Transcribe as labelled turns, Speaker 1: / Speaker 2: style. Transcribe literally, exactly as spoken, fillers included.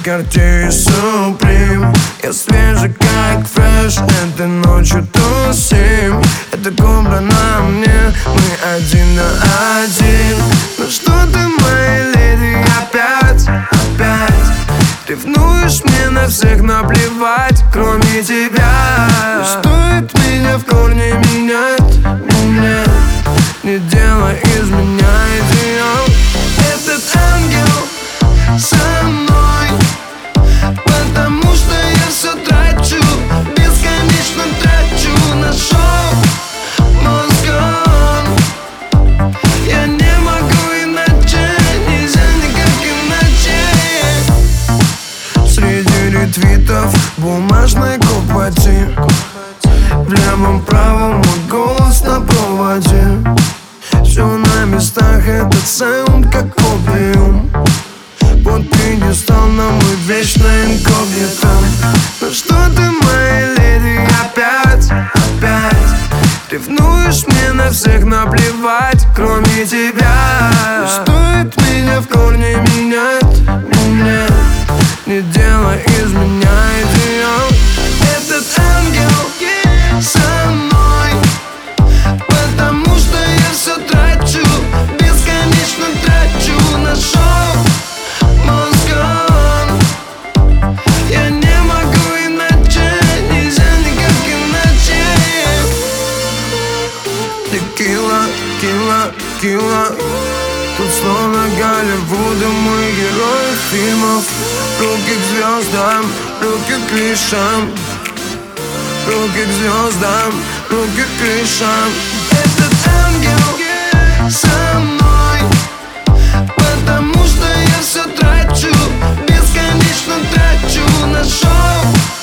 Speaker 1: Cartier и Supreme. Я свежий как фреш, этой ночью тусим. Это кобра на мне, мы один на один. Ну что ты, моя леди, опять, опять ревнуешь, мне на всех наплевать, кроме тебя. Не стоит меня в корне менять, менять. Не делай из меня идеал. Этот ангел со мной, потому что я все трачу, бесконечно трачу на шоу мозгом. Я не могу иначе, нельзя никак иначе. Среди ретвитов бумажной копоти, в левом правом мой голос на проводе. Все на местах, этот саунд как опиум. Под пьедестал, но мы вечно инкогнито. Ну что ты, моя леди, опять, опять ревнуешь, мне на всех наплевать, кроме тебя. Не стоит меня в корне менять, менять. Не делай из меня идеал. Этот ангел со мной, потому что я все трачу, бесконечно трачу на шоу мозгом. Я не могу иначе, нельзя никак иначе. Текила, кила, кила. Тут словно Голливуда, мы герои фильмов. Руки к звездам, руки к крышам. Руки к звездам, руки к крышам. Этот ангел со мной, потому что я все трачу, бесконечно трачу на шоу